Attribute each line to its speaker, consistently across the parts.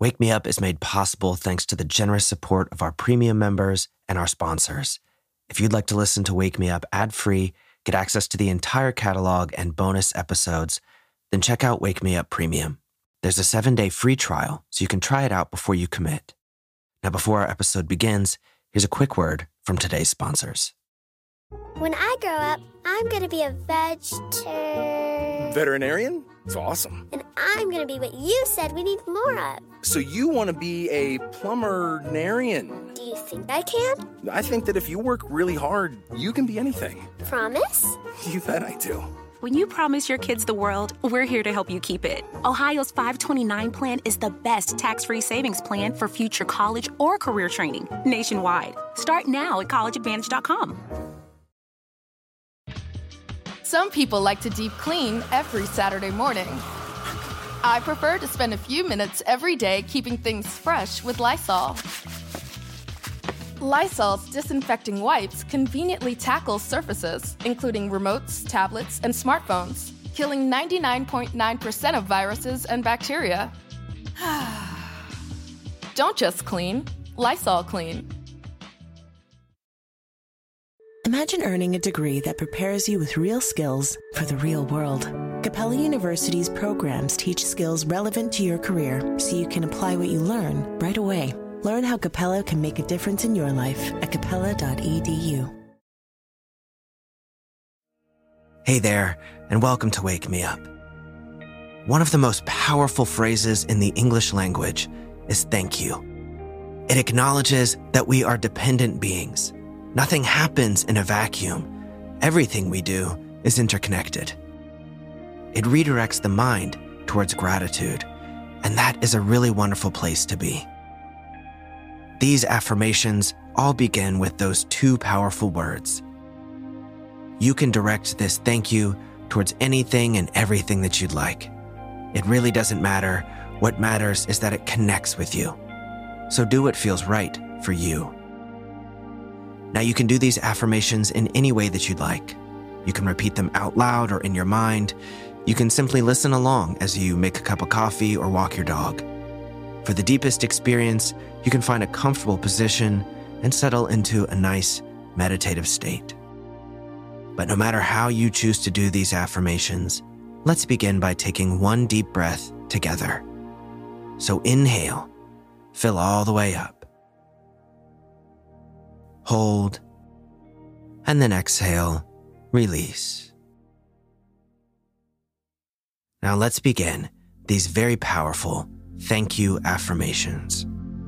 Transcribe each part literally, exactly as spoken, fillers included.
Speaker 1: Wake Me Up is made possible thanks to the generous support of our premium members and our sponsors. If you'd like to listen to Wake Me Up ad-free, get access to the entire catalog and bonus episodes, then check out Wake Me Up Premium. There's a seven-day free trial, so you can try it out before you commit. Now, before our episode begins, here's a quick word from today's sponsors.
Speaker 2: When I grow up, I'm going to be a vegetarian.
Speaker 3: Veterinarian? It's awesome.
Speaker 2: And I'm going to be what you said we need more of.
Speaker 3: So you want to be a plumber-narian?
Speaker 2: Do you think I can?
Speaker 3: I think that if you work really hard, you can be anything.
Speaker 2: Promise?
Speaker 3: You bet I do.
Speaker 4: When you promise your kids the world, we're here to help you keep it. Ohio's five twenty-nine plan is the best tax-free savings plan for future college or career training nationwide. Start now at college advantage dot com.
Speaker 5: Some people like to deep clean every Saturday morning. I prefer to spend a few minutes every day keeping things fresh with Lysol. Lysol's disinfecting wipes conveniently tackle surfaces, including remotes, tablets, and smartphones, killing ninety-nine point nine percent of viruses and bacteria. Don't just clean, Lysol clean.
Speaker 6: Imagine earning a degree that prepares you with real skills for the real world. Capella University's programs teach skills relevant to your career so you can apply what you learn right away. Learn how Capella can make a difference in your life at capella dot e d u.
Speaker 1: Hey there, and welcome to Wake Me Up. One of the most powerful phrases in the English language is thank you. It acknowledges that we are dependent beings. Nothing happens in a vacuum. Everything we do is interconnected. It redirects the mind towards gratitude, and that is a really wonderful place to be. These affirmations all begin with those two powerful words. You can direct this thank you towards anything and everything that you'd like. It really doesn't matter. What matters is that it connects with you. So do what feels right for you. Now, you can do these affirmations in any way that you'd like. You can repeat them out loud or in your mind. You can simply listen along as you make a cup of coffee or walk your dog. For the deepest experience, you can find a comfortable position and settle into a nice meditative state. But no matter how you choose to do these affirmations, let's begin by taking one deep breath together. So inhale, fill all the way up. Hold, and then exhale, release. Now let's begin these very powerful thank you affirmations.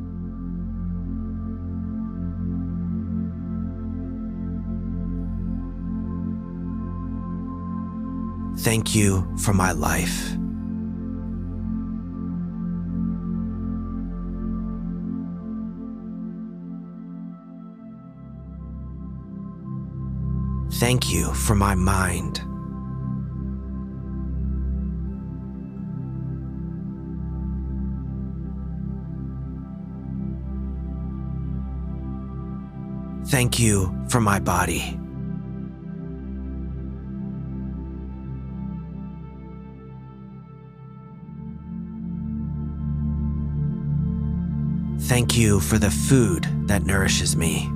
Speaker 1: Thank you for my life. Thank you for my mind. Thank you for my body. Thank you for the food that nourishes me.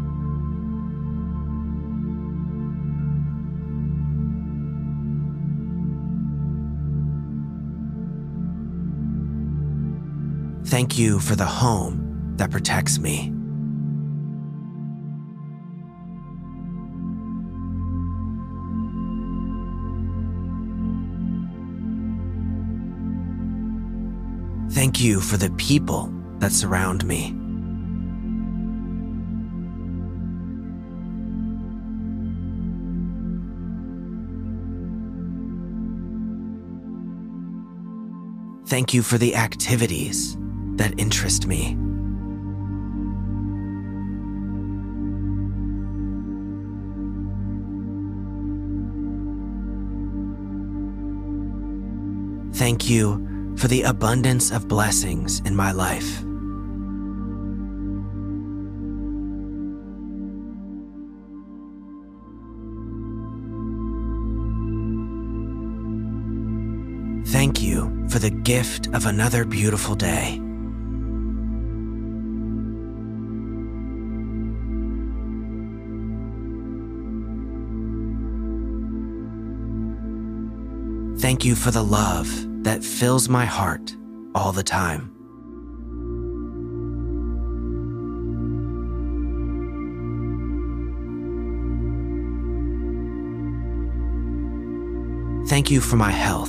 Speaker 1: Thank you for the home that protects me. Thank you for the people that surround me. Thank you for the activities that interest me. Thank you for the abundance of blessings in my life. Thank you for the gift of another beautiful day. Thank you for the love that fills my heart all the time. Thank you for my health.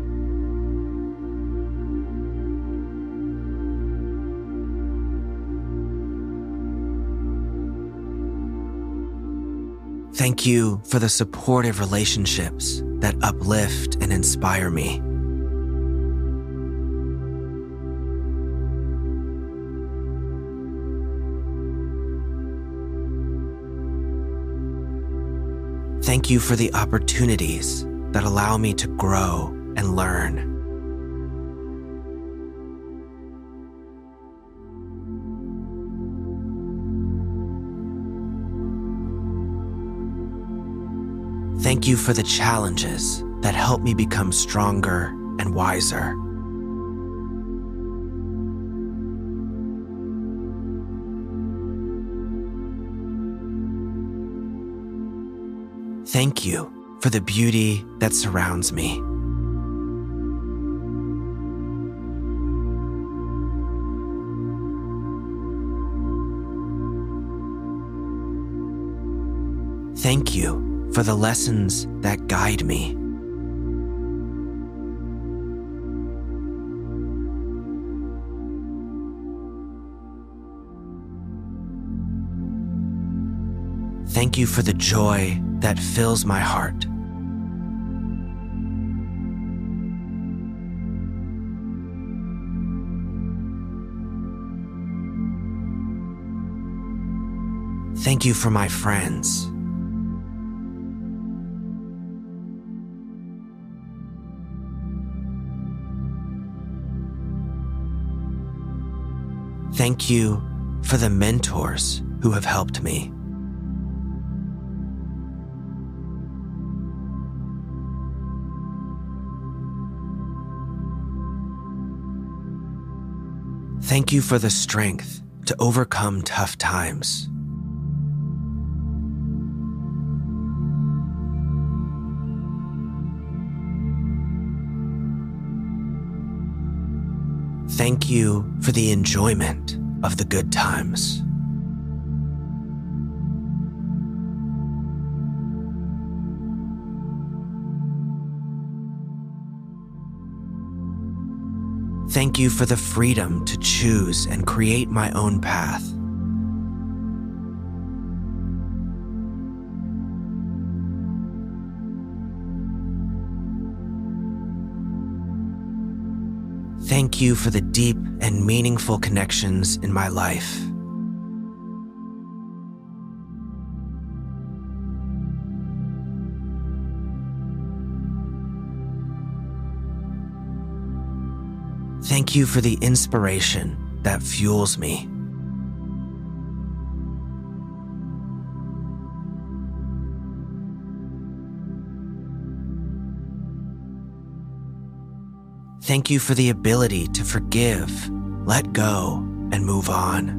Speaker 1: Thank you for the supportive relationships that uplift and inspire me. Thank you for the opportunities that allow me to grow and learn. Thank you for the challenges that help me become stronger and wiser. Thank you for the beauty that surrounds me. Thank you for the lessons that guide me. Thank you for the joy that fills my heart. Thank you for my friends. Thank you for the mentors who have helped me. Thank you for the strength to overcome tough times. Thank you for the enjoyment of the good times. Thank you for the freedom to choose and create my own path. Thank you for the deep and meaningful connections in my life. Thank you for the inspiration that fuels me. Thank you for the ability to forgive, let go, and move on.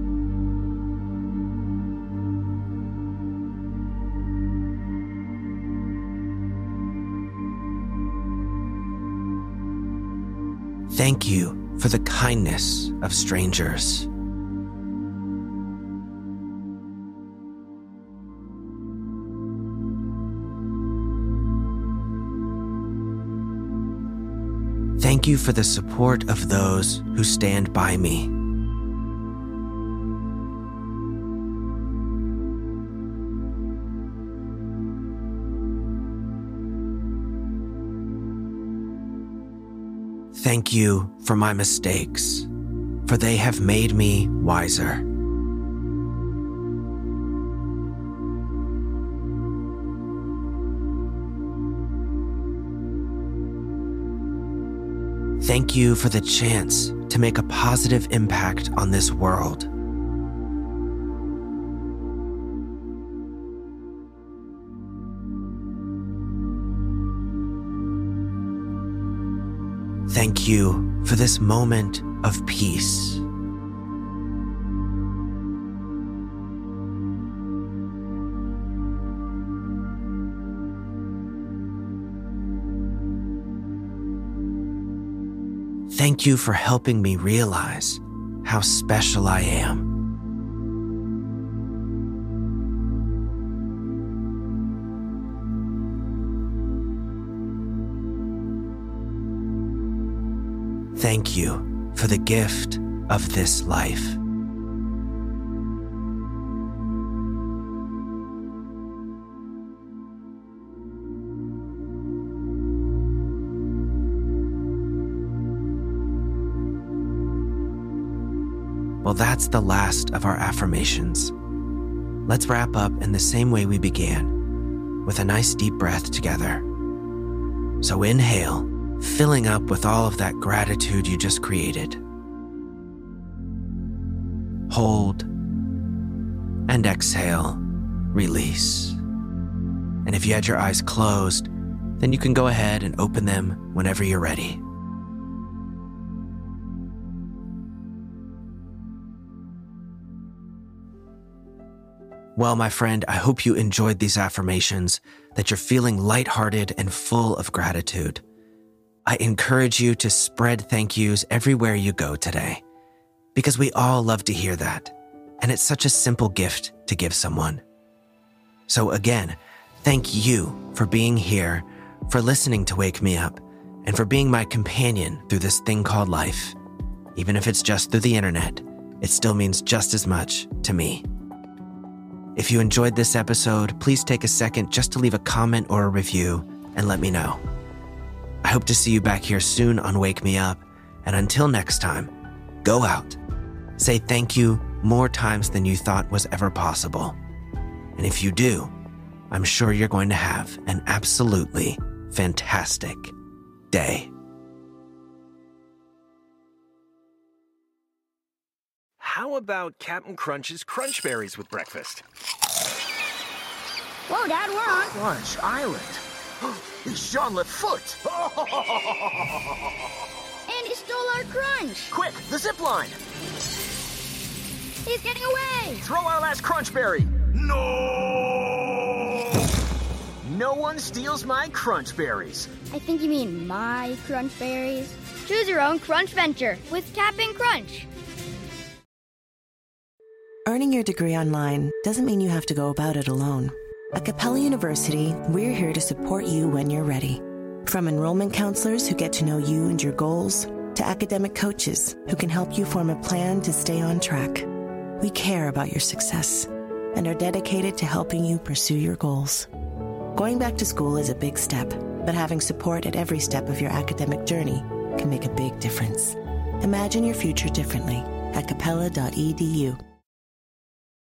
Speaker 1: Thank you for the kindness of strangers. Thank you for the support of those who stand by me. Thank you for my mistakes, for they have made me wiser. Thank you for the chance to make a positive impact on this world. Thank you for this moment of peace. Thank you for helping me realize how special I am. Thank you for the gift of this life. Well, that's the last of our affirmations. Let's wrap up in the same way we began, with a nice deep breath together. So inhale, filling up with all of that gratitude you just created. Hold, and exhale, release. And if you had your eyes closed, then you can go ahead and open them whenever you're ready. Well, my friend, I hope you enjoyed these affirmations, that you're feeling lighthearted and full of gratitude. I encourage you to spread thank yous everywhere you go today, because we all love to hear that, and it's such a simple gift to give someone. So again, thank you for being here, for listening to Wake Me Up, and for being my companion through this thing called life. Even if it's just through the internet, it still means just as much to me. If you enjoyed this episode, please take a second just to leave a comment or a review and let me know. I hope to see you back here soon on Wake Me Up, and until next time, go out, say thank you more times than you thought was ever possible. And if you do, I'm sure you're going to have an absolutely fantastic day.
Speaker 7: How about Captain Crunch's Crunch Berries with breakfast?
Speaker 8: Whoa, Dad, we're on
Speaker 9: Crunch Island. It's Jean Lefoot.
Speaker 8: And he stole our crunch.
Speaker 9: Quick, the zip line.
Speaker 8: He's getting away.
Speaker 9: Throw our last Crunch Berry. No! No one steals my Crunch Berries.
Speaker 8: I think you mean my Crunch Berries. Choose your own Crunch venture with Cap'n Crunch.
Speaker 6: Earning your degree online doesn't mean you have to go about it alone. At Capella University, we're here to support you when you're ready. From enrollment counselors who get to know you and your goals, to academic coaches who can help you form a plan to stay on track. We care about your success and are dedicated to helping you pursue your goals. Going back to school is a big step, but having support at every step of your academic journey can make a big difference. Imagine your future differently at capella dot e d u.